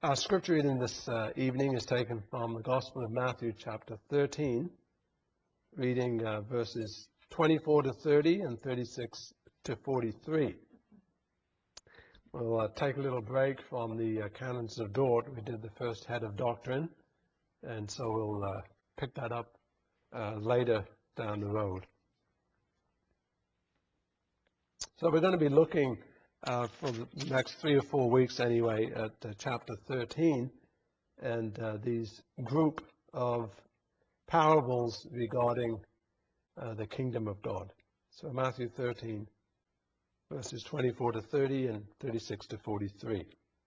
Our scripture reading this evening is taken from the Gospel of Matthew, chapter 13, reading verses 24 to 30 and 36 to 43. We'll take a little break from the Canons of Dort. We did the first head of doctrine, and so we'll pick that up later down the road. So we're going to be looking for the next 3 or 4 weeks anyway at chapter 13 and these group of parables regarding the kingdom of God. So Matthew 13, verses 24 to 30 and 36 to 43.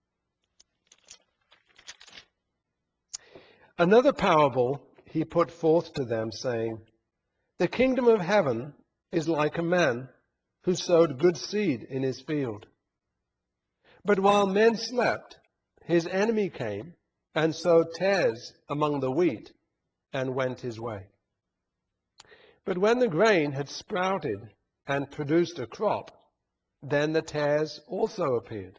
Another parable he put forth to them, saying, "The kingdom of heaven is like a man who sowed good seed in his field. But while men slept, his enemy came and sowed tares among the wheat and went his way. But when the grain had sprouted and produced a crop, then the tares also appeared.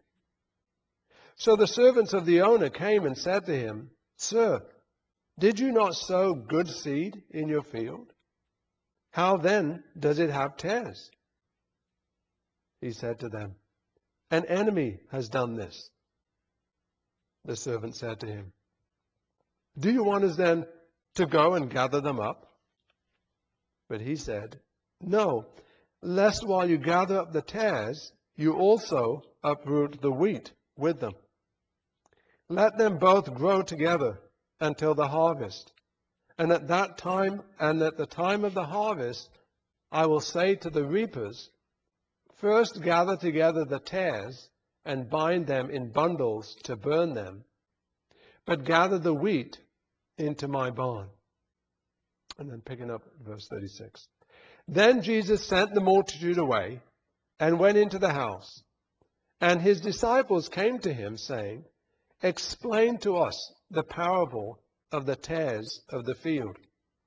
So the servants of the owner came and said to him, 'Sir, did you not sow good seed in your field? How then does it have tares?' He said to them, 'An enemy has done this.' The servant said to him, 'Do you want us then to go and gather them up?' But he said, 'No, lest while you gather up the tares, you also uproot the wheat with them. Let them both grow together until the harvest. And at the time of the harvest, I will say to the reapers, first gather together the tares and bind them in bundles to burn them, but gather the wheat into my barn.'" And then picking up verse 36. "Then Jesus sent the multitude away and went into the house. And his disciples came to him, saying, 'Explain to us the parable of the tares of the field.'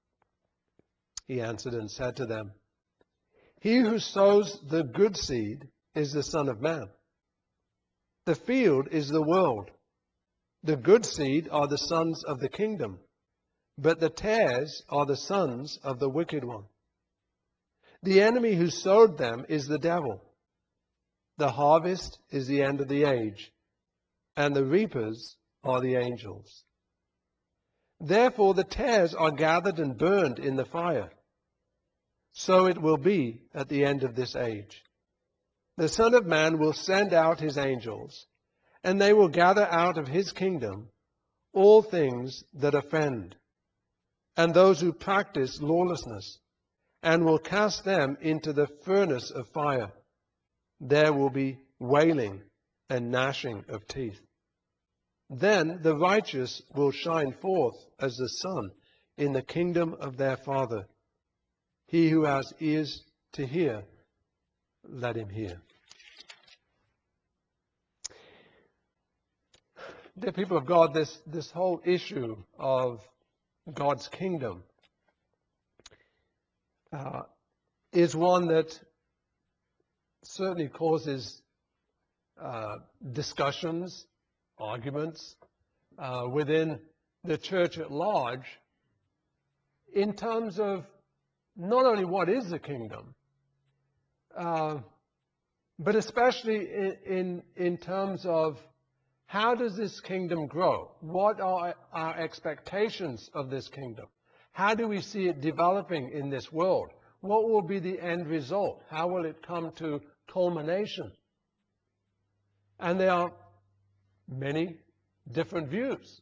He answered and said to them, 'He who sows the good seed is the Son of Man. The field is the world. The good seed are the sons of the kingdom, but the tares are the sons of the wicked one. The enemy who sowed them is the devil. The harvest is the end of the age, and the reapers are the angels. Therefore the tares are gathered and burned in the fire. So it will be at the end of this age. The Son of Man will send out his angels, and they will gather out of his kingdom all things that offend, and those who practice lawlessness, and will cast them into the furnace of fire. There will be wailing and gnashing of teeth. Then the righteous will shine forth as the sun in the kingdom of their Father. He who has ears to hear, let him hear." Dear people of God, this whole issue of God's kingdom is one that certainly causes discussions, arguments within the church at large in terms of not only what is the kingdom, but especially in terms of how does this kingdom grow? What are our expectations of this kingdom? How do we see it developing in this world? What will be the end result? How will it come to culmination? And there are many different views.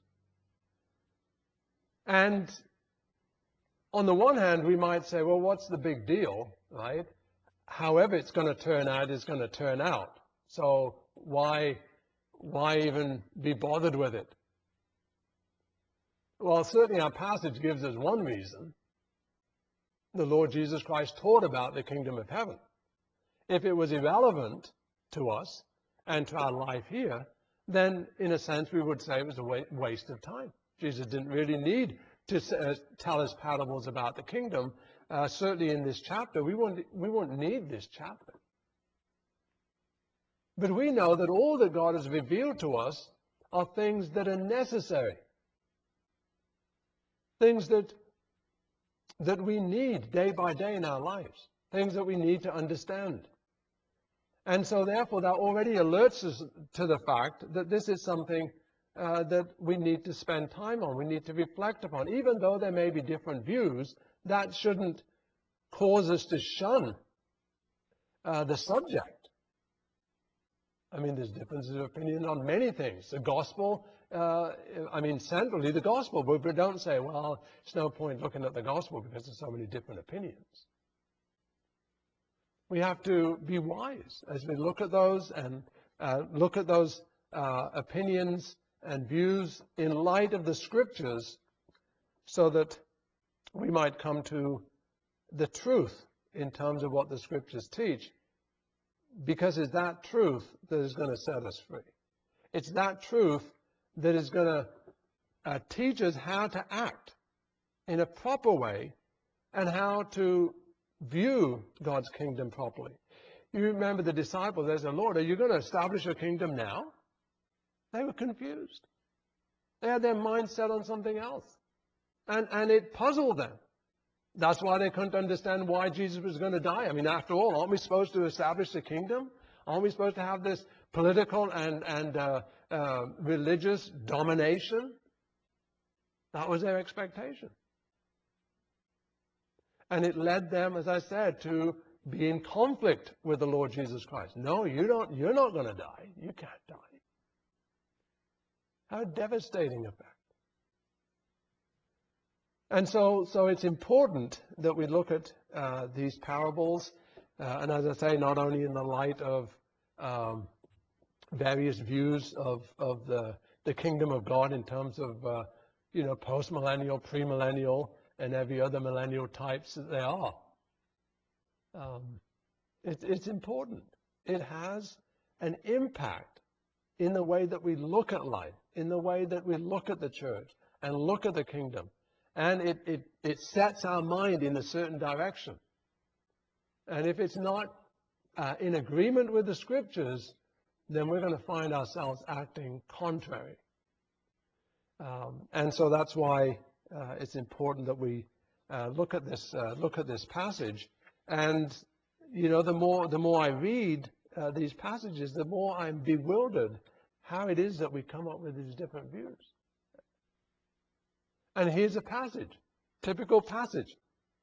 And on the one hand, we might say, well, what's the big deal, right? However it's going to turn out is going to turn out. So why even be bothered with it? Well, certainly our passage gives us one reason. The Lord Jesus Christ taught about the kingdom of heaven. If it was irrelevant to us and to our life here, then in a sense we would say it was a waste of time. Jesus didn't really need to tell us parables about the kingdom. Certainly in this chapter, we won't need this chapter. But we know that all that God has revealed to us are things that are necessary, things that we need day by day in our lives, things that we need to understand. And so therefore that already alerts us to the fact that this is something that we need to spend time on, we need to reflect upon. Even though there may be different views, that shouldn't cause us to shun the subject. I mean, there's differences of opinion on many things. The gospel, centrally the gospel, but we don't say, well, there's no point looking at the gospel because there's so many different opinions. We have to be wise as we look at those and look at those opinions and views in light of the scriptures so that we might come to the truth in terms of what the scriptures teach, because it's that truth that is going to set us free. It's that truth that is going to teach us how to act in a proper way and how to view God's kingdom properly. You remember the disciples, they said, Lord, are you going to establish your kingdom now? They were confused. They had their mind set on something else. And it puzzled them. That's why they couldn't understand why Jesus was going to die. I mean, after all, aren't we supposed to establish the kingdom? Aren't we supposed to have this political and religious domination? That was their expectation. And it led them, as I said, to be in conflict with the Lord Jesus Christ. No, you don't. You're not going to die. You can't die. How devastating effect. And so it's important that we look at these parables, and as I say, not only in the light of various views of the kingdom of God in terms of post-millennial, premillennial, and every other millennial types that there are. It's important. It has an impact in the way that we look at life, in the way that we look at the church and look at the kingdom. And it sets our mind in a certain direction. And if it's not in agreement with the scriptures, then we're going to find ourselves acting contrary. And so that's why it's important that we look at this passage. And the more I read these passages, the more I'm bewildered how it is that we come up with these different views. And here's a passage, typical passage.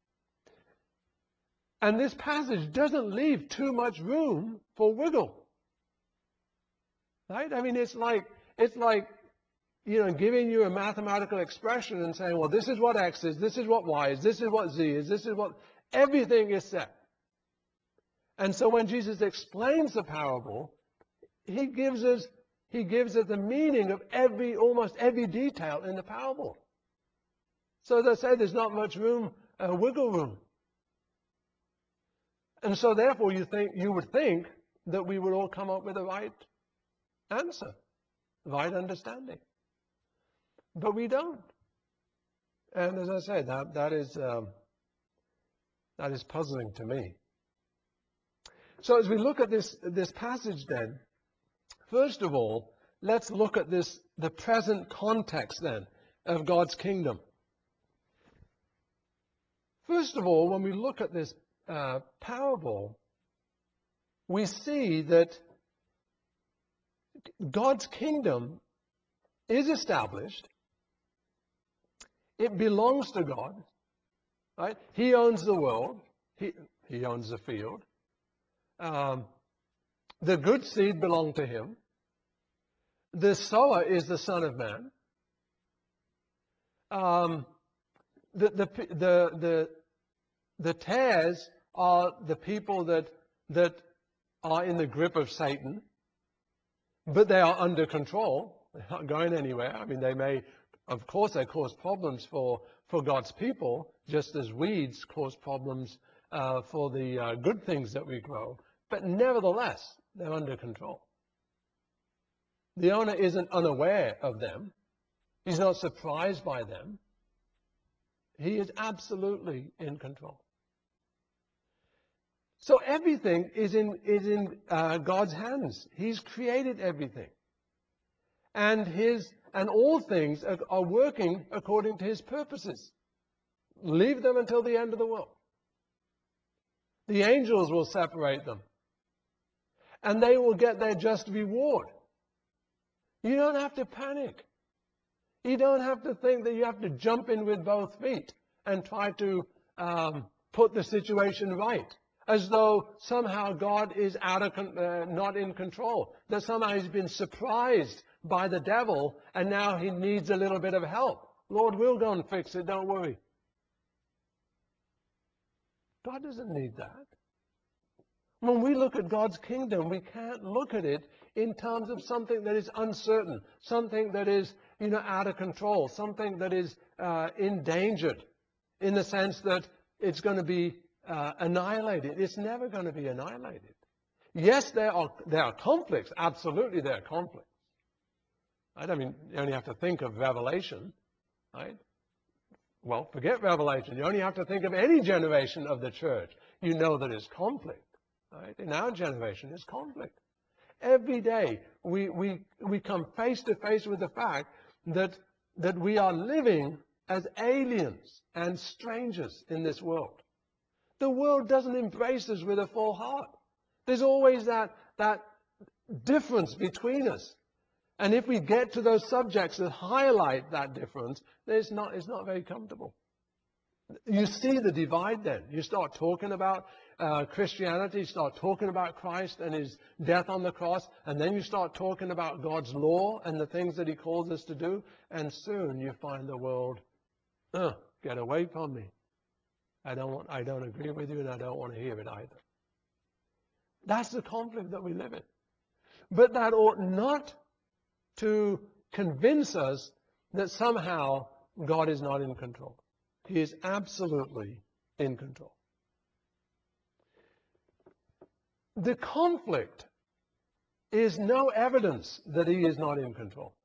And this passage doesn't leave too much room for wiggle. Right? I mean, it's like giving you a mathematical expression and saying, well, this is what X is, this is what Y is, this is what Z is, this is what, everything is set. And so when Jesus explains the parable, he gives us the meaning of almost every detail in the parable. So as I say, there's not much room, wiggle room. And so therefore you would think that we would all come up with the right answer, right understanding. But we don't. And as I say, that is puzzling to me. So as we look at this passage then, first of all, let's look at the present context then of God's kingdom. First of all, when we look at this parable, we see that God's kingdom is established. It belongs to God. Right? He owns the world. He owns the field. The good seed belonged to him. The sower is the Son of Man. The tares are the people that are in the grip of Satan, but they are under control. They're not going anywhere. I mean, they cause problems for God's people, just as weeds cause problems for the good things that we grow. But nevertheless, they're under control. The owner isn't unaware of them. He's not surprised by them. He is absolutely in control. So everything is in God's hands. He's created everything. and all things are working according to his purposes. Leave them until the end of the world. The angels will separate them, and they will get their just reward. You don't have to panic. You don't have to think that you have to jump in with both feet and try to put the situation right, as though somehow God is not in control, that somehow he's been surprised by the devil and now he needs a little bit of help. Lord, we'll go and fix it, don't worry. God doesn't need that. When we look at God's kingdom, we can't look at it in terms of something that is uncertain, something that is, out of control, something that is endangered, in the sense that it's going to be annihilated. It's never going to be annihilated. Yes, there are conflicts. Absolutely, there are conflicts. Right? I mean, you only have to think of Revelation, right? Well, forget Revelation. You only have to think of any generation of the church. You know that it's conflict. Right? In our generation, it's conflict. Every day, we come face to face with the fact that we are living as aliens and strangers in this world. The world doesn't embrace us with a full heart. There's always that difference between us. And if we get to those subjects that highlight that difference, it's not very comfortable. You see the divide then. You start talking about Christianity, start talking about Christ and his death on the cross, and then you start talking about God's law and the things that he calls us to do, and soon you find the world, get away from me. I don't agree with you, and I don't want to hear it either. That's the conflict that we live in. But that ought not to convince us that somehow God is not in control. He is absolutely in control. The conflict is no evidence that he is not in control.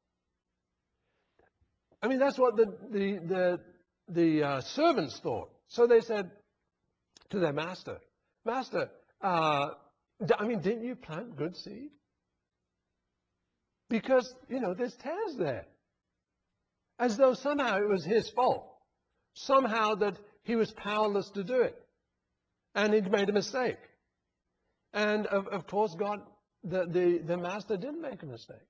I mean, that's what the servants thought. So they said to their master, "Master, didn't you plant good seed? Because, there's tares there." As though somehow it was his fault. Somehow that he was powerless to do it. And he'd made a mistake. And of course, God, the master didn't make a mistake.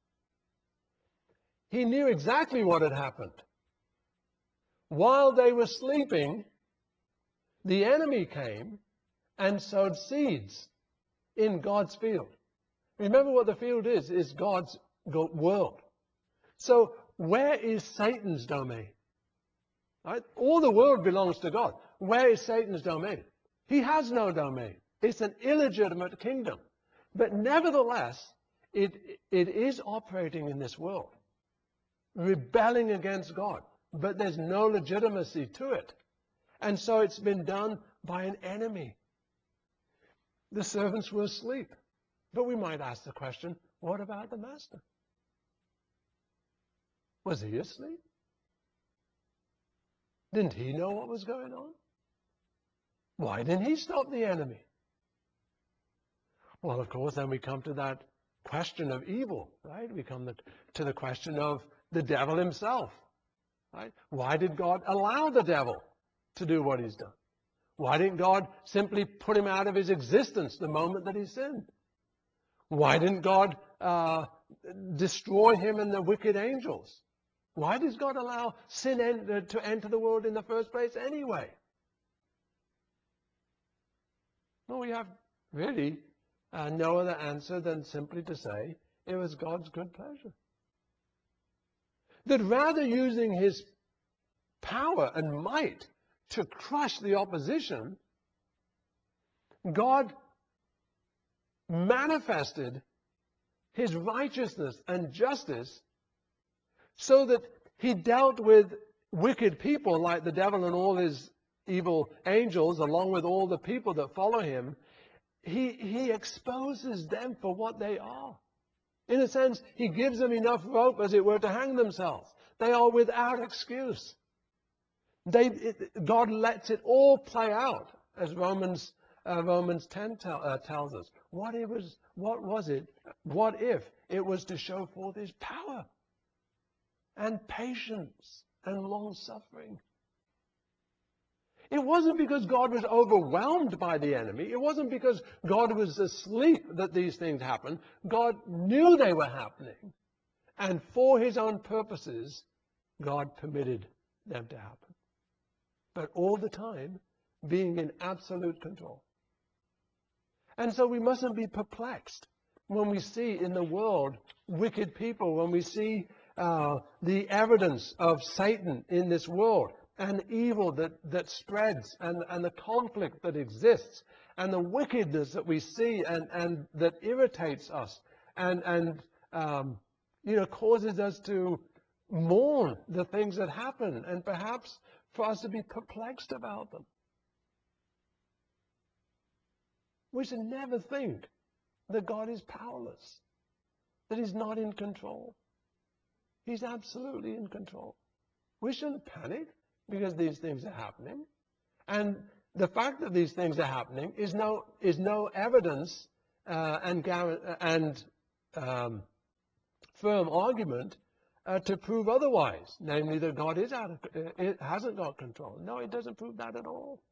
He knew exactly what had happened. While they were sleeping, the enemy came and sowed seeds in God's field. Remember what the field is God's world. So where is Satan's domain? Right? All the world belongs to God. Where is Satan's domain? He has no domain. It's an illegitimate kingdom. But nevertheless, it is operating in this world, rebelling against God. But there's no legitimacy to it. And so it's been done by an enemy. The servants were asleep. But we might ask the question, what about the master? Was he asleep? Didn't he know what was going on? Why didn't he stop the enemy? Well, of course, then we come to that question of evil, right? We come to the question of the devil himself, right? Why did God allow the devil to do what he's done? Why didn't God simply put him out of his existence the moment that he sinned? Why didn't God destroy him and the wicked angels? Why does God allow sin to enter the world in the first place anyway? Well, we have really no other answer than simply to say it was God's good pleasure. That rather using his power and might to crush the opposition, God manifested his righteousness and justice so that he dealt with wicked people like the devil and all his evil angels, along with all the people that follow him. He exposes them for what they are. In a sense, he gives them enough rope, as it were, to hang themselves. They are without excuse. God lets it all play out, as Romans Romans 10 tells us. What if it was to show forth his power and patience and long suffering? It wasn't because God was overwhelmed by the enemy. It wasn't because God was asleep that these things happened. God knew they were happening. And for his own purposes, God permitted them to happen. But all the time, being in absolute control. And so we mustn't be perplexed when we see in the world wicked people, when we see the evidence of Satan in this world, and evil that spreads, and the conflict that exists, and the wickedness that we see and that irritates us, and causes us to mourn the things that happen, and perhaps for us to be perplexed about them. We should never think that God is powerless, that he's not in control. He's absolutely in control. We shouldn't panic because these things are happening. And the fact that these things are happening is no evidence and firm argument to prove otherwise, namely that God hasn't got control. No, it doesn't prove that at all.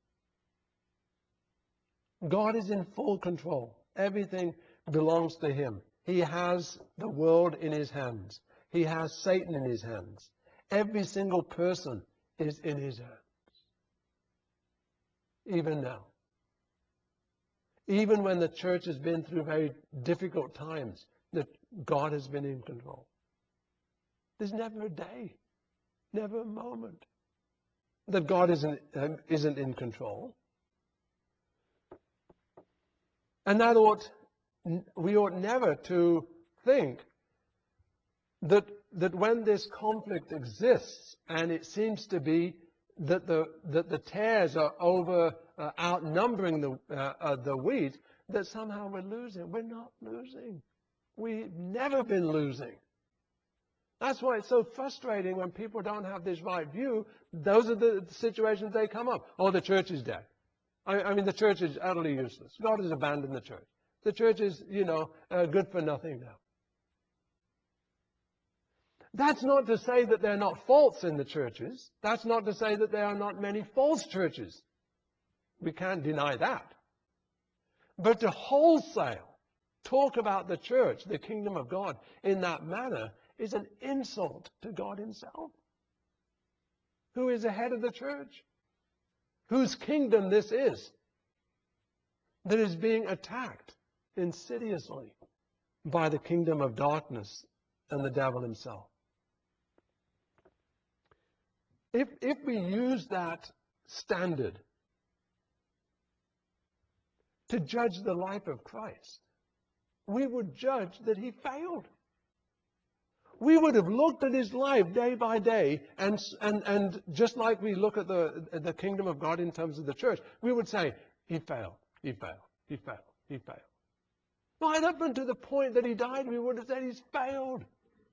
God is in full control. Everything belongs to him. He has the world in his hands. He has Satan in his hands. Every single person is in his hands. Even now. Even when the church has been through very difficult times, that God has been in control. There's never a day, never a moment that God isn't in control. And we ought never to think that when this conflict exists, and it seems to be that the tares are outnumbering the wheat, that somehow we're losing. We're not losing. We've never been losing. That's why it's so frustrating when people don't have this right view. Those are the situations they come up. Oh, the church is dead. I mean, the church is utterly useless. God has abandoned the church. The church is, good for nothing now. That's not to say that there are not faults in the churches. That's not to say that there are not many false churches. We can't deny that. But to wholesale talk about the church, the kingdom of God, in that manner is an insult to God himself, who is the head of the church, whose kingdom this is, that is being attacked insidiously by the kingdom of darkness and the devil himself. If we use that standard to judge the life of Christ, we would judge that he failed. We would have looked at his life day by day, and just like we look at the kingdom of God in terms of the church, we would say, he failed, he failed, he failed, he failed. Right up until the point that he died, we would have said he's failed.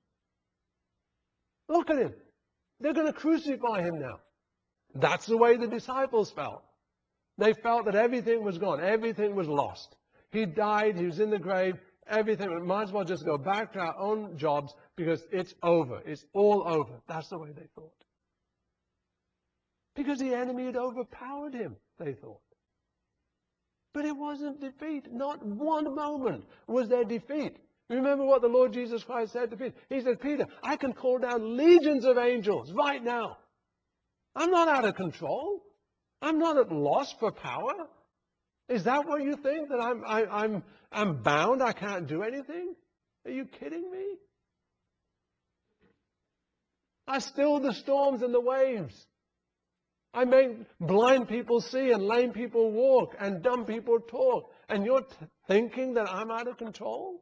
Look at him. They're going to crucify him now. That's the way the disciples felt. They felt that everything was gone. Everything was lost. He died. He was in the grave. Everything. We might as well just go back to our own jobs because it's over. It's all over. That's the way they thought. Because the enemy had overpowered him, they thought. But it wasn't defeat. Not one moment was there defeat. Remember what the Lord Jesus Christ said to Peter. He said, Peter, I can call down legions of angels right now. I'm not out of control. I'm not at loss for power. Is that what you think? That I'm bound? I can't do anything? Are you kidding me? I still the storms and the waves. I make blind people see and lame people walk and dumb people talk. And you're thinking that I'm out of control?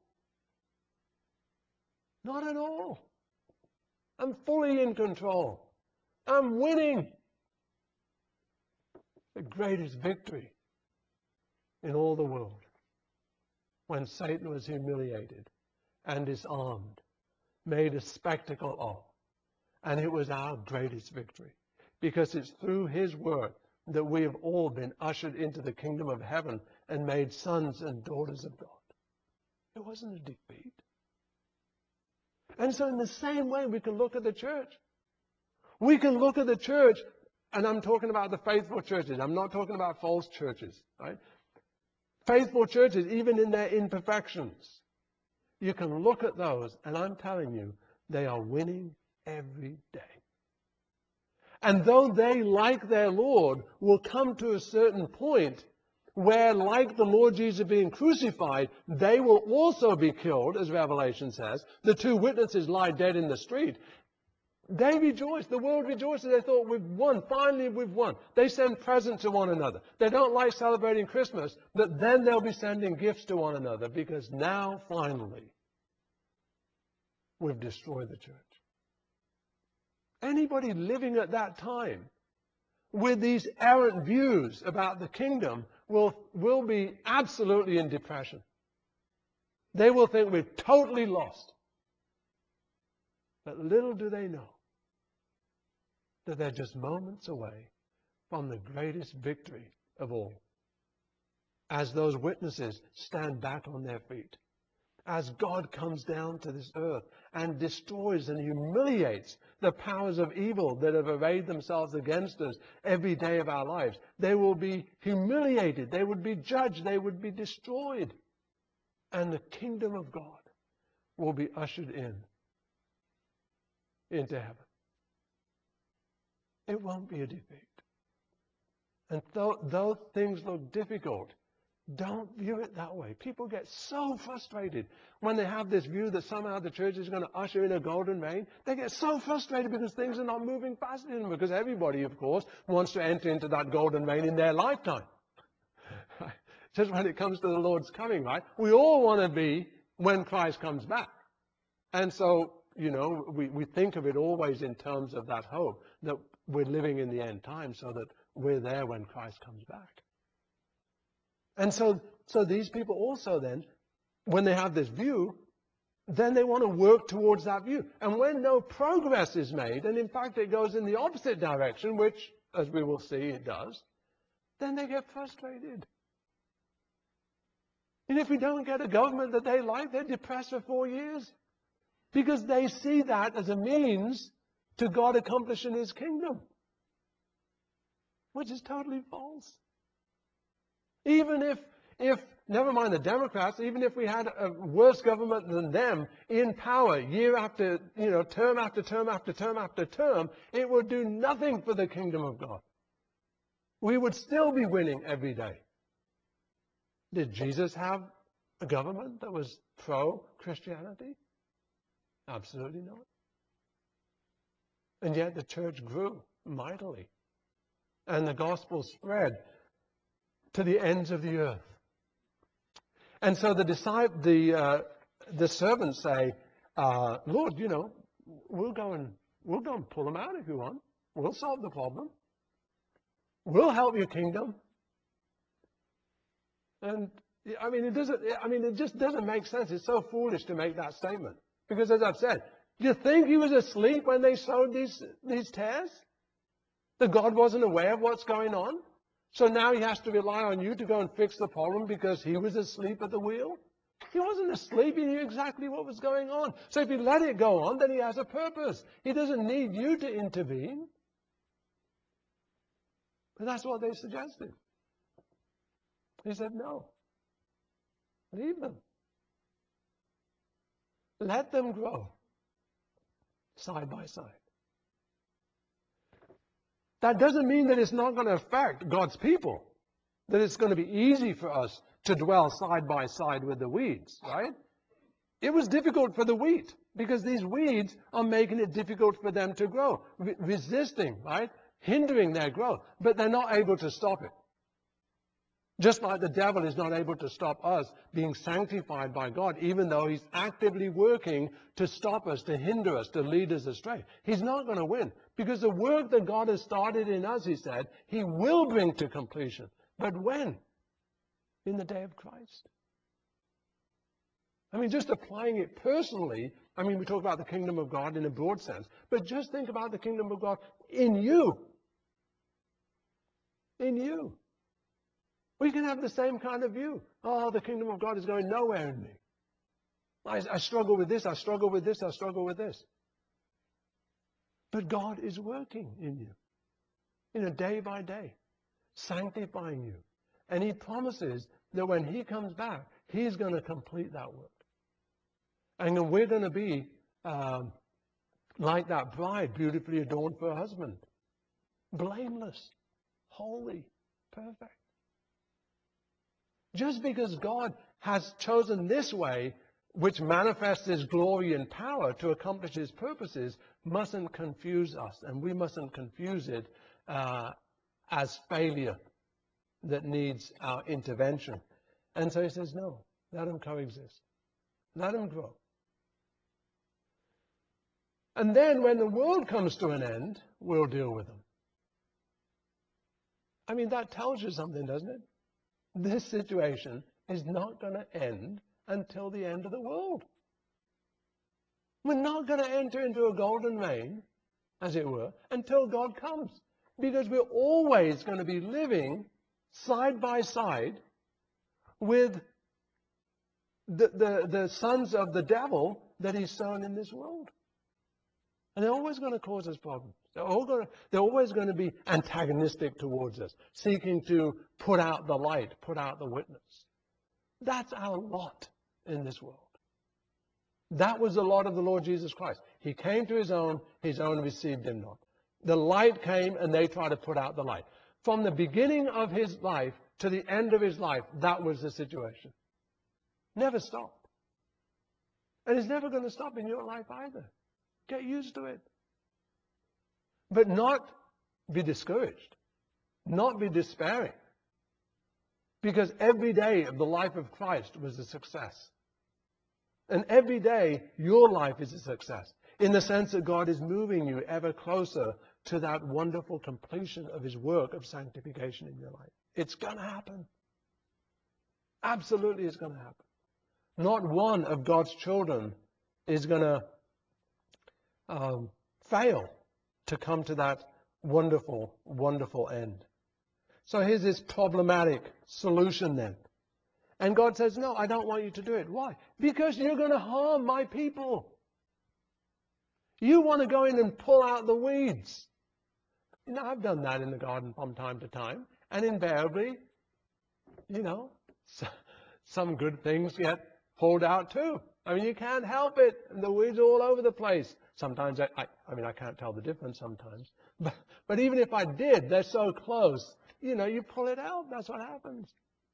Not at all. I'm fully in control. I'm winning. The greatest victory in all the world. When Satan was humiliated and disarmed, made a spectacle of. And it was our greatest victory. Because it's through his work that we have all been ushered into the kingdom of heaven and made sons and daughters of God. It wasn't a defeat. And so in the same way, we can look at the church. We can look at the church, and I'm talking about the faithful churches. I'm not talking about false churches, right? Faithful churches, even in their imperfections. You can look at those, and I'm telling you, they are winning every day. And though they, like their Lord, will come to a certain point where, like the Lord Jesus being crucified, they will also be killed, as Revelation says. The two witnesses lie dead in the street. They rejoice. The world rejoices. They thought, we've won. Finally, we've won. They send presents to one another. They don't like celebrating Christmas, but then they'll be sending gifts to one another because now, finally, we've destroyed the church. Anybody living at that time with these errant views about the kingdom will be absolutely in depression. They will think we're totally lost. But little do they know that they're just moments away from the greatest victory of all. As those witnesses stand back on their feet, as God comes down to this earth and destroys and humiliates the powers of evil that have arrayed themselves against us every day of our lives, they will be humiliated, they would be judged, they would be destroyed. And the kingdom of God will be ushered into heaven. It won't be a defeat. And though things look difficult, don't view it that way. People get so frustrated when they have this view that somehow the church is going to usher in a golden reign. They get so frustrated because things are not moving fast enough, because everybody, of course, wants to enter into that golden reign in their lifetime. Just when it comes to the Lord's coming, right? We all want to be when Christ comes back. And so, we think of it always in terms of that hope, that we're living in the end time so that we're there when Christ comes back. And so these people also then, when they have this view, then they want to work towards that view. And when no progress is made, and in fact it goes in the opposite direction, which, as we will see, it does, then they get frustrated. And if we don't get a government that they like, they're depressed for 4 years. Because they see that as a means to God accomplishing His kingdom. Which is totally false. Even if, never mind the Democrats, even if we had a worse government than them in power year after, term after term after term after term, it would do nothing for the kingdom of God. We would still be winning every day. Did Jesus have a government that was pro-Christianity? Absolutely not. And yet the church grew mightily. And the gospel spread to the ends of the earth. And so the servants say, Lord, we'll go and pull them out if you want. We'll solve the problem. We'll help your kingdom. And it just doesn't make sense. It's so foolish to make that statement. Because as I've said, do you think he was asleep when they sowed these tares? That God wasn't aware of what's going on? So now he has to rely on you to go and fix the problem because he was asleep at the wheel? He wasn't asleep. He knew exactly what was going on. So if you let it go on, then he has a purpose. He doesn't need you to intervene. But that's what they suggested. He said, no. Leave them. Let them grow side by side. That doesn't mean that it's not going to affect God's people, that it's going to be easy for us to dwell side by side with the weeds, right? It was difficult for the wheat because these weeds are making it difficult for them to grow, resisting, right? Hindering their growth, but they're not able to stop it. Just like the devil is not able to stop us being sanctified by God, even though he's actively working to stop us, to hinder us, to lead us astray. He's not going to win because the work that God has started in us, he said, he will bring to completion. But when? In the day of Christ. Just applying it personally, we talk about the kingdom of God in a broad sense, but just think about the kingdom of God in you. in you. We can have the same kind of view. Oh, the kingdom of God is going nowhere in me. I struggle with this, I struggle with this, I struggle with this. But God is working in you, day by day, sanctifying you. And He promises that when He comes back, He's going to complete that work. And then we're going to be like that bride, beautifully adorned for her husband. Blameless, holy, perfect. Just because God has chosen this way, which manifests His glory and power to accomplish His purposes, mustn't confuse us. And we mustn't confuse it as failure that needs our intervention. And so He says, no, let them coexist. Let them grow. And then when the world comes to an end, we'll deal with them. I mean, that tells you something, doesn't it? This situation is not going to end until the end of the world. We're not going to enter into a golden reign, as it were, until God comes. Because we're always going to be living side by side with the sons of the devil that He's sown in this world. And they're always going to cause us problems. They're always going to be antagonistic towards us, seeking to put out the light, put out the witness. That's our lot in this world. That was the lot of the Lord Jesus Christ. He came to His own received Him not. The light came and they tried to put out the light. From the beginning of His life to the end of His life, that was the situation. Never stopped. And it's never going to stop in your life either. Get used to it. But not be discouraged. Not be despairing. Because every day of the life of Christ was a success. And every day your life is a success. In the sense that God is moving you ever closer to that wonderful completion of His work of sanctification in your life. It's going to happen. Absolutely it's going to happen. Not one of God's children is going to fail to come to that wonderful, wonderful end. So here's this problematic solution then. And God says, no, I don't want you to do it. Why? Because you're going to harm my people. You want to go in and pull out the weeds. I've done that in the garden from time to time. And invariably, some good things get pulled out too. I mean, you can't help it. And the weeds are all over the place. Sometimes, I can't tell the difference sometimes. But even if I did, they're so close. You pull it out. That's what happens.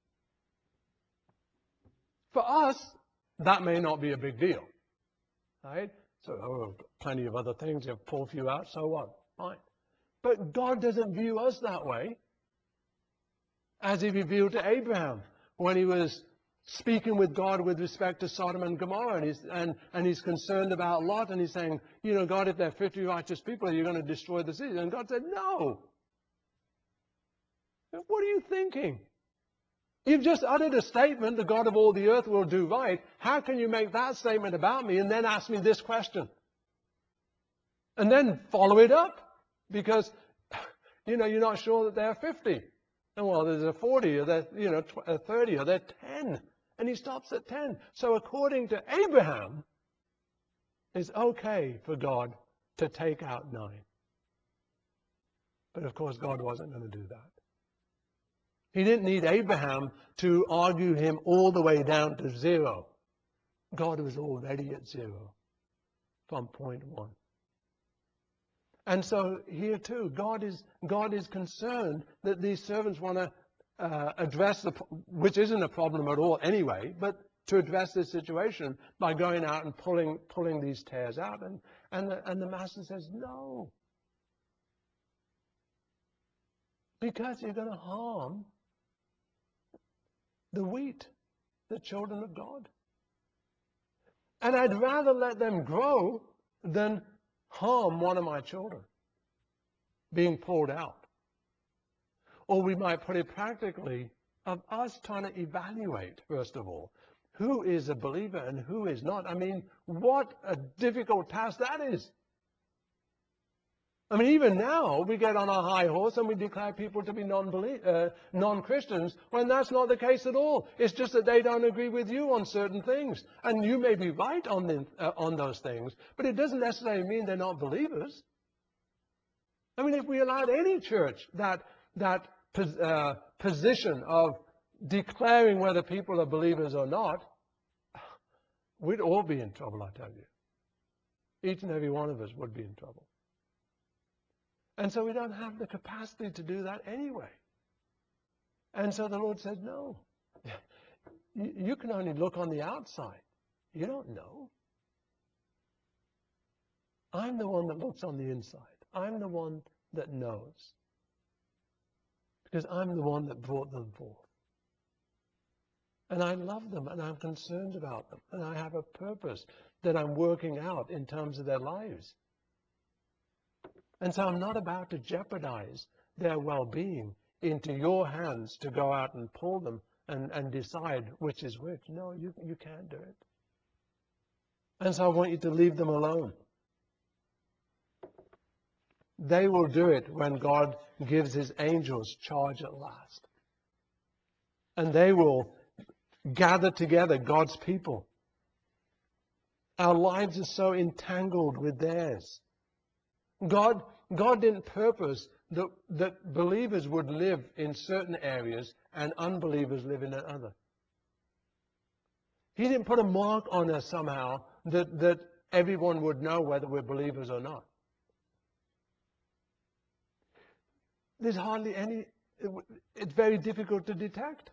For us, that may not be a big deal. Right? So, plenty of other things. You pull a few out, so what? Fine. But God doesn't view us that way. As He revealed to Abraham when he was speaking with God with respect to Sodom and Gomorrah, and he's concerned about Lot, and he's saying, God, if there are 50 righteous people, you're going to destroy the city. And God said, no. What are you thinking? You've just uttered a statement, the God of all the earth will do right. How can you make that statement about me and then ask me this question? And then follow it up, because, you're not sure that there are 50. And well, there's a 40, or there, a 30, or there are 10. And He stops at 10. So according to Abraham, it's okay for God to take out 9. But of course, God wasn't going to do that. He didn't need Abraham to argue him all the way down to 0. God was already at 0 from point 1. And so here too, God is concerned that these servants want to address which isn't a problem at all anyway, but to address this situation by going out and pulling these tares out. And the master says, no. Because you're going to harm the wheat, the children of God. And I'd rather let them grow than harm one of my children being pulled out. Or we might put it practically, of us trying to evaluate, first of all, who is a believer and who is not. I mean, what a difficult task that is. I mean, even now, we get on our high horse and we declare people to be non-Christians when that's not the case at all. It's just that they don't agree with you on certain things. And you may be right on those things, but it doesn't necessarily mean they're not believers. I mean, if we allowed any church that position of declaring whether people are believers or not, we'd all be in trouble, I tell you. Each and every one of us would be in trouble. And so we don't have the capacity to do that anyway. And so the Lord said, no. You can only look on the outside. You don't know. I'm the one that looks on the inside. I'm the one that knows. Because I'm the one that brought them forth. And I love them, and I'm concerned about them. And I have a purpose that I'm working out in terms of their lives. And so I'm not about to jeopardize their well-being into your hands to go out and pull them and decide which is which. No, you can't do it. And so I want you to leave them alone. They will do it when God gives his angels charge at last. And they will gather together God's people. Our lives are so entangled with theirs. God didn't purpose that believers would live in certain areas and unbelievers live in another. He didn't put a mark on us somehow that everyone would know whether we're believers or not. There's hardly any, it's very difficult to detect.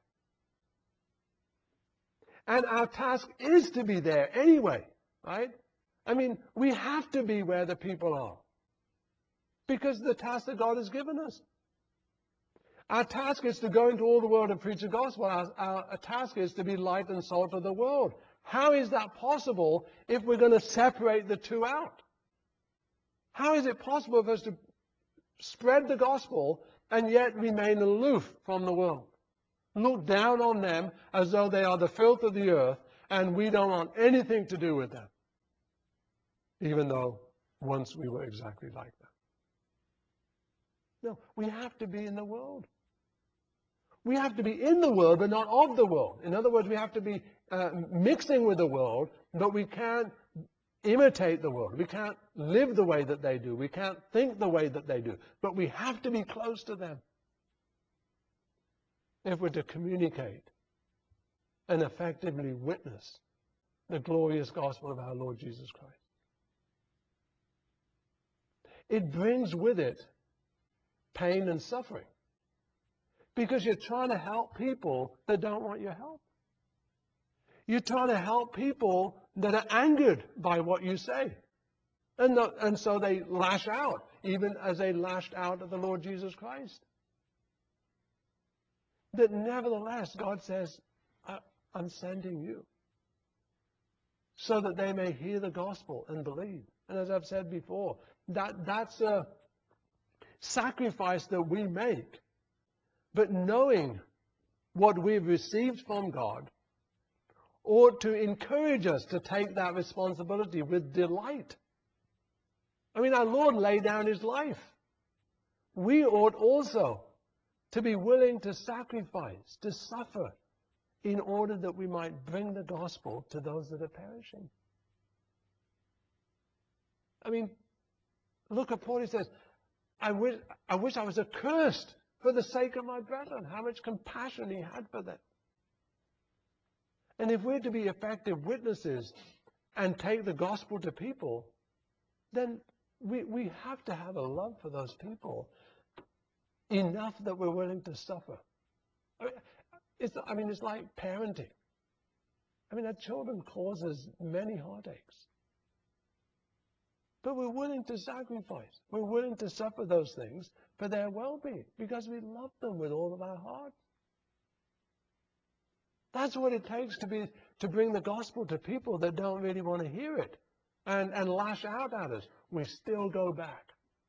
And our task is to be there anyway, right? I mean, we have to be where the people are. Because of the task that God has given us. Our task is to go into all the world and preach the gospel. Our task is to be light and salt of the world. How is that possible if we're going to separate the two out? How is it possible for us to spread the gospel and yet remain aloof from the world? Look down on them as though they are the filth of the earth and we don't want anything to do with them. Even though once we were exactly like them. No, we have to be in the world. We have to be in the world, but not of the world. In other words, we have to be mixing with the world, but we can't imitate the world. We can't live the way that they do. We can't think the way that they do. But we have to be close to them if we're to communicate and effectively witness the glorious gospel of our Lord Jesus Christ. It brings with it pain and suffering. Because you're trying to help people that don't want your help. You're trying to help people that are angered by what you say. And so they lash out, even as they lashed out at the Lord Jesus Christ. But nevertheless, God says, I'm sending you. So that they may hear the gospel and believe. And as I've said before, that's a sacrifice that we make. But knowing what we've received from God ought to encourage us to take that responsibility with delight. I mean, our Lord laid down his life. We ought also to be willing to sacrifice, to suffer, in order that we might bring the gospel to those that are perishing. I mean, look at Paul, he says, I wish I was accursed for the sake of my brethren. How much compassion he had for them. And if we're to be effective witnesses and take the gospel to people, then we have to have a love for those people enough that we're willing to suffer. I mean, it's like parenting. I mean, our children cause us many heartaches. But we're willing to sacrifice. We're willing to suffer those things for their well-being because we love them with all of our heart. That's what it takes to bring the gospel to people that don't really want to hear it and lash out at us. We still go back.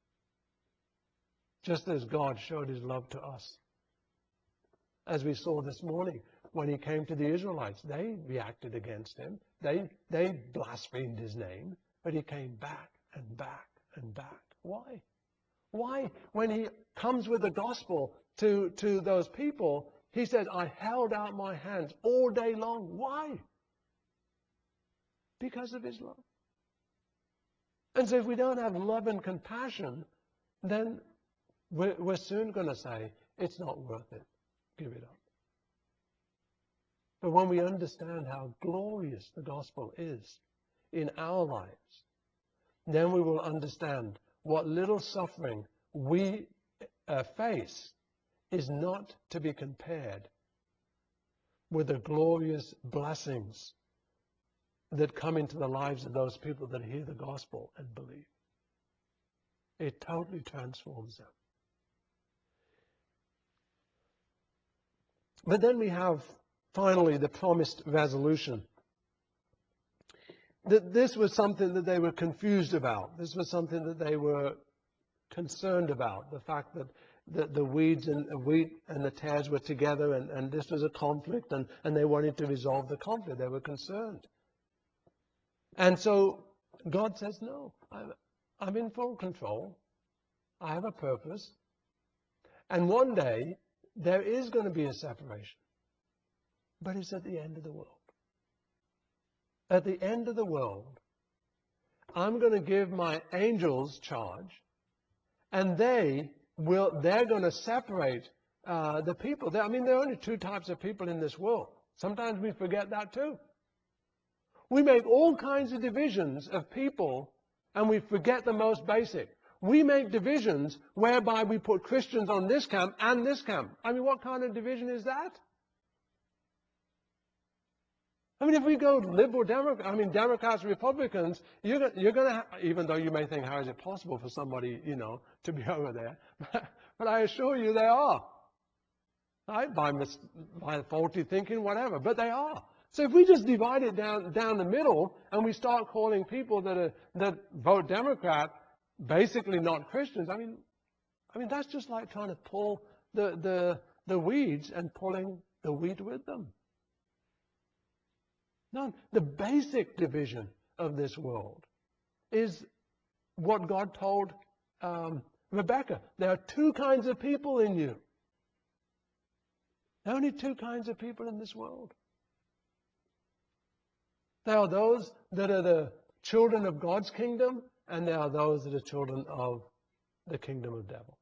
Just as God showed his love to us. As we saw this morning, when he came to the Israelites, they reacted against him. They blasphemed his name, but he came back and back and back. Why? Why, when he comes with the gospel to those people, he says, I held out my hands all day long. Why? Because of his love. And so if we don't have love and compassion, then we're soon going to say, it's not worth it. Give it up. But when we understand how glorious the gospel is in our lives, then we will understand what little suffering we face is not to be compared with the glorious blessings that come into the lives of those people that hear the gospel and believe. It totally transforms them. But then we have, finally, the promised resolution. This was something that they were confused about. This was something that they were concerned about. The fact that the wheat and the tares were together, and this was a conflict, and they wanted to resolve the conflict. They were concerned. And so God says, no, I'm in full control. I have a purpose. And one day, there is going to be a separation. But it's at the end of the world. At the end of the world, I'm going to give my angels charge, and they're going to separate the people. There are only two types of people in this world. Sometimes we forget that too. We make all kinds of divisions of people, and we forget the most basic. We make divisions whereby we put Christians on this camp and this camp. What kind of division is that? If we go liberal Democrats, Republicans, you're going to, even though you may think, how is it possible for somebody, to be over there? But I assure you they are. Right? By faulty thinking, whatever, but they are. So if we just divide it down the middle, and we start calling people that vote Democrat basically not Christians, that's just like trying to pull the weeds and pulling the wheat with them. No, the basic division of this world is what God told Rebecca. There are two kinds of people in you. There are only two kinds of people in this world. There are those that are the children of God's kingdom, and there are those that are children of the kingdom of the devil.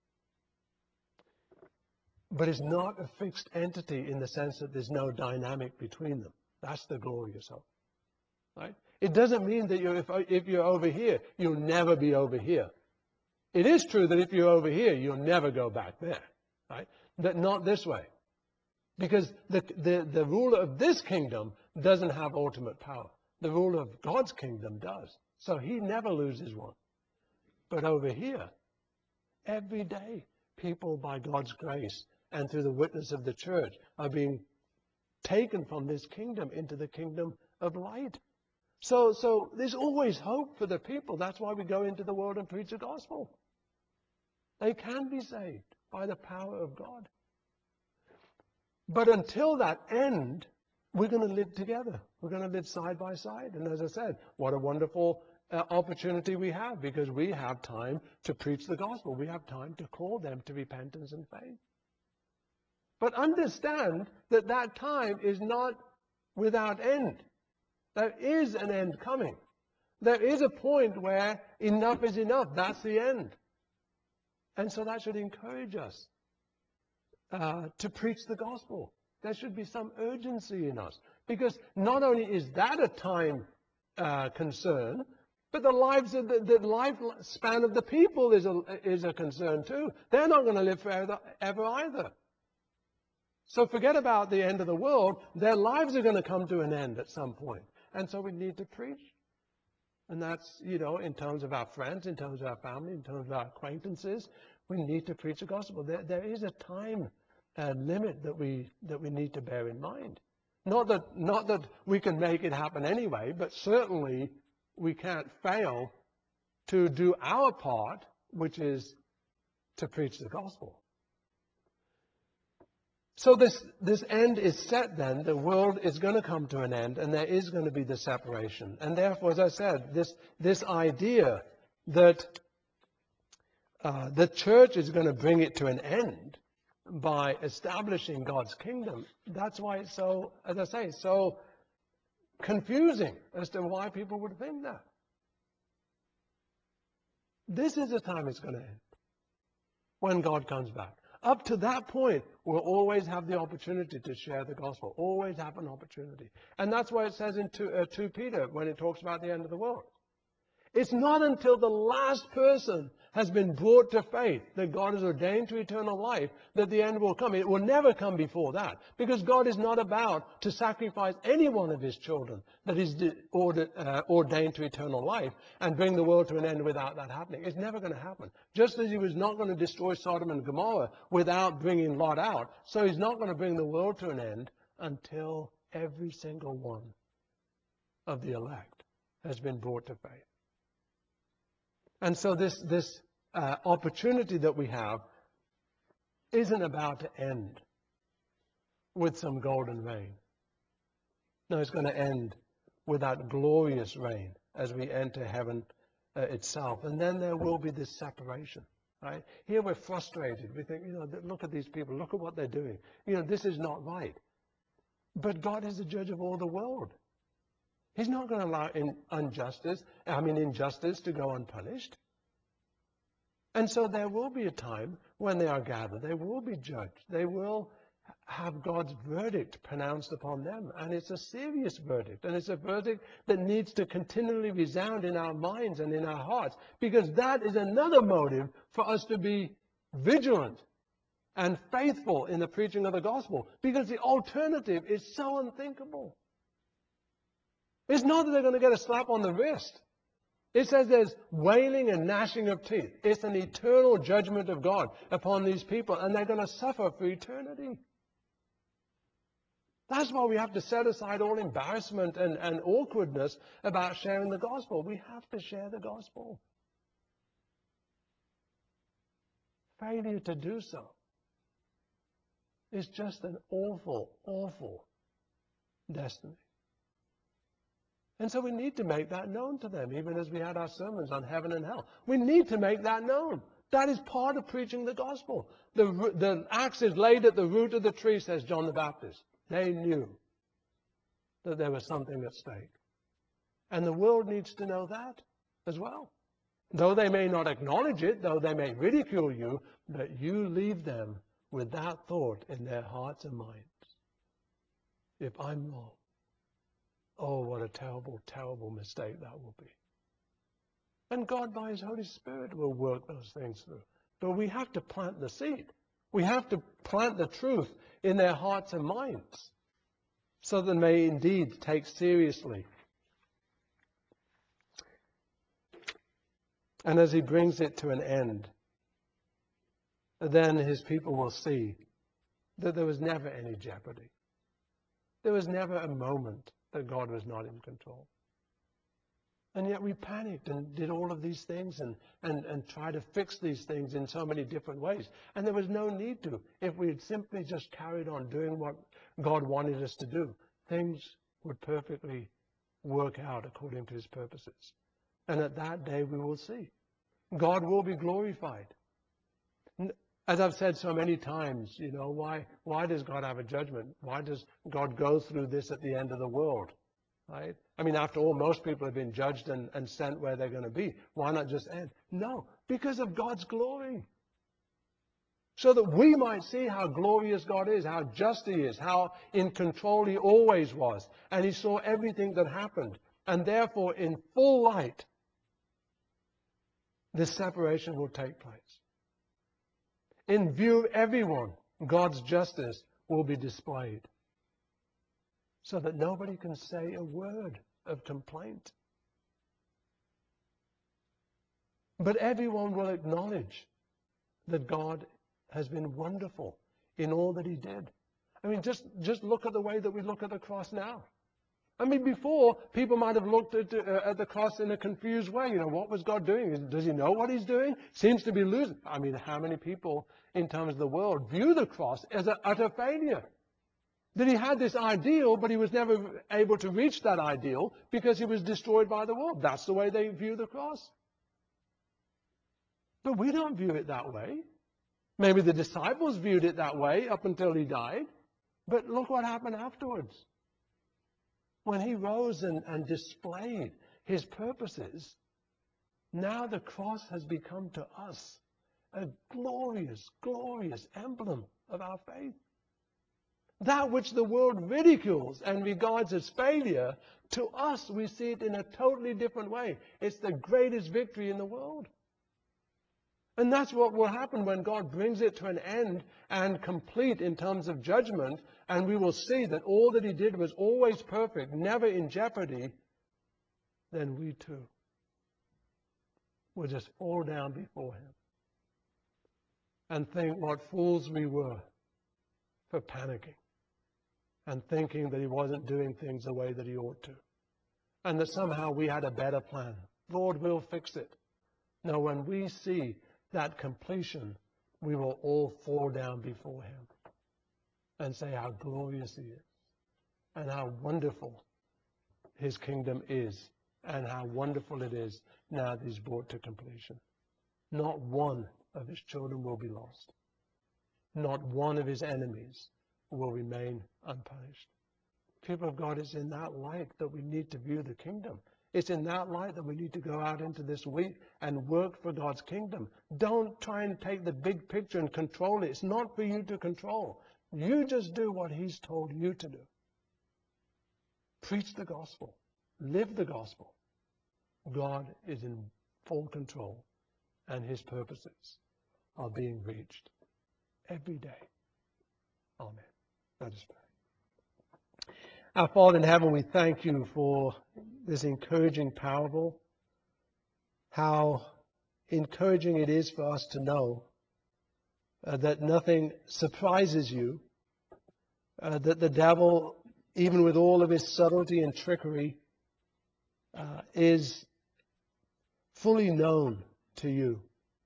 But it's not a fixed entity in the sense that there's no dynamic between them. That's the glorious hope. Right? It doesn't mean that if you're over here, you'll never be over here. It is true that if you're over here, you'll never go back there. Right? But not this way. Because the ruler of this kingdom doesn't have ultimate power. The ruler of God's kingdom does. So he never loses one. But over here, every day, people by God's grace and through the witness of the church are being taken from this kingdom into the kingdom of light. So there's always hope for the people. That's why we go into the world and preach the gospel. They can be saved by the power of God. But until that end, we're going to live together. We're going to live side by side. And as I said, what a wonderful opportunity we have, because we have time to preach the gospel. We have time to call them to repentance and faith. But understand that that time is not without end. There is an end coming. There is a point where enough is enough. That's the end. And so that should encourage us to preach the gospel. There should be some urgency in us. Because not only is that a time concern, but the lifespan of the people is a concern too. They're not going to live forever either. So forget about the end of the world. Their lives are going to come to an end at some point. And so we need to preach. And that's, in terms of our friends, in terms of our family, in terms of our acquaintances, we need to preach the gospel. There is a time limit that we need to bear in mind. Not that we can make it happen anyway, but certainly we can't fail to do our part, which is to preach the gospel. So this end is set then. The world is going to come to an end, and there is going to be the separation. And therefore, as I said, this idea that the church is going to bring it to an end by establishing God's kingdom. That's why it's so, as I say, so confusing as to why people would think that. This is the time it's going to end, when God comes back. Up to that point, we'll always have the opportunity to share the gospel. Always have an opportunity. And that's why it says in 2 Peter, when it talks about the end of the world. It's not until the last person has been brought to faith that God has ordained to eternal life that the end will come. It will never come before that, because God is not about to sacrifice any one of his children that is ordained to eternal life and bring the world to an end without that happening. It's never going to happen. Just as he was not going to destroy Sodom and Gomorrah without bringing Lot out, so he's not going to bring the world to an end until every single one of the elect has been brought to faith. And so this opportunity that we have isn't about to end with some golden reign. No, it's going to end with that glorious reign as we enter heaven itself. And then there will be this separation, right? Here we're frustrated. We think, look at these people. Look at what they're doing. This is not right. But God is the judge of all the world. He's not going to allow injustice to go unpunished. And so there will be a time when they are gathered. They will be judged. They will have God's verdict pronounced upon them. And it's a serious verdict. And it's a verdict that needs to continually resound in our minds and in our hearts, because that is another motive for us to be vigilant and faithful in the preaching of the gospel, because the alternative is so unthinkable. It's not that they're going to get a slap on the wrist. It says there's wailing and gnashing of teeth. It's an eternal judgment of God upon these people, and they're going to suffer for eternity. That's why we have to set aside all embarrassment and awkwardness about sharing the gospel. We have to share the gospel. Failure to do so is just an awful, awful destiny. And so we need to make that known to them, even as we had our sermons on heaven and hell. We need to make that known. That is part of preaching the gospel. The axe is laid at the root of the tree, says John the Baptist. They knew that there was something at stake. And the world needs to know that as well. Though they may not acknowledge it, though they may ridicule you, but you leave them with that thought in their hearts and minds. If I'm wrong, oh, what a terrible, terrible mistake that will be. And God, by his Holy Spirit, will work those things through. But we have to plant the seed. We have to plant the truth in their hearts and minds, so that they may indeed take seriously. And as he brings it to an end, then his people will see that there was never any jeopardy. There was never a moment that God was not in control. And yet we panicked and did all of these things and tried to fix these things in so many different ways. And there was no need to. If we had simply just carried on doing what God wanted us to do, things would perfectly work out according to his purposes. And at that day we will see. God will be glorified. As I've said so many times, why does God have a judgment? Why does God go through this at the end of the world? Right? I mean, after all, most people have been judged and sent where they're going to be. Why not just end? No, because of God's glory. So that we might see how glorious God is, how just he is, how in control he always was. And he saw everything that happened. And therefore, in full light, this separation will take place. In view of everyone, God's justice will be displayed, so that nobody can say a word of complaint. But everyone will acknowledge that God has been wonderful in all that he did. I mean, just look at the way that we look at the cross now. I mean, before, people might have looked at the cross in a confused way. What was God doing? Does he know what he's doing? Seems to be losing. I mean, how many people in terms of the world view the cross as an utter failure? That he had this ideal, but he was never able to reach that ideal because he was destroyed by the world. That's the way they view the cross. But we don't view it that way. Maybe the disciples viewed it that way up until he died. But look what happened afterwards. When he rose and displayed his purposes, now the cross has become to us a glorious, glorious emblem of our faith. That which the world ridicules and regards as failure, to us we see it in a totally different way. It's the greatest victory in the world. And that's what will happen when God brings it to an end and complete in terms of judgment, and we will see that all that he did was always perfect, never in jeopardy. Then we too will just fall down before him and think what fools we were for panicking and thinking that he wasn't doing things the way that he ought to, and that somehow we had a better plan. Lord, we'll fix it. No, when we see that completion, we will all fall down before him and say how glorious he is and how wonderful his kingdom is and how wonderful it is now that he's brought to completion. Not one of his children will be lost. Not one of his enemies will remain unpunished. People of God, it's in that light that we need to view the kingdom. It's in that light that we need to go out into this week and work for God's kingdom. Don't try and take the big picture and control it. It's not for you to control. You just do what he's told you to do. Preach the gospel. Live the gospel. God is in full control, and his purposes are being reached every day. Amen. Let us pray. Our Father in heaven, we thank you for this encouraging parable. How encouraging it is for us to know that nothing surprises you, that the devil, even with all of his subtlety and trickery, is fully known to you.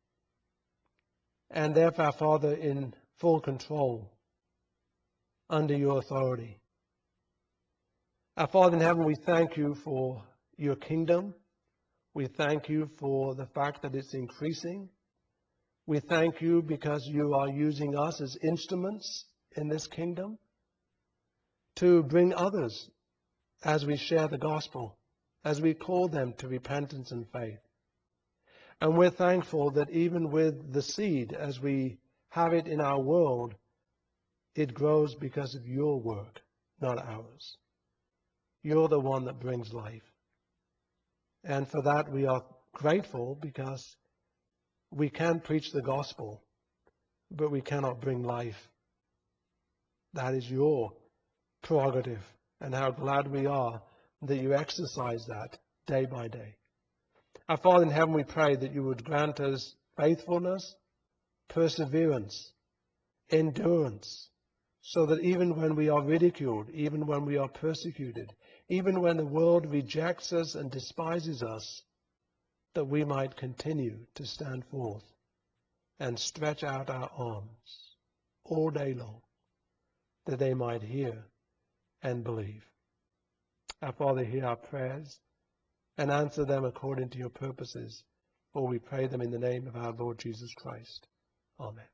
And therefore, Father, in full control, under your authority. Our Father in heaven, we thank you for your kingdom. We thank you for the fact that it's increasing. We thank you because you are using us as instruments in this kingdom to bring others as we share the gospel, as we call them to repentance and faith. And we're thankful that even with the seed, as we have it in our world, it grows because of your work, not ours. You're the one that brings life. And for that we are grateful, because we can preach the gospel, but we cannot bring life. That is your prerogative, and how glad we are that you exercise that day by day. Our Father in heaven, we pray that you would grant us faithfulness, perseverance, endurance, so that even when we are ridiculed, even when we are persecuted, even when the world rejects us and despises us, that we might continue to stand forth and stretch out our arms all day long, that they might hear and believe. Our Father, hear our prayers and answer them according to your purposes, for we pray them in the name of our Lord Jesus Christ. Amen.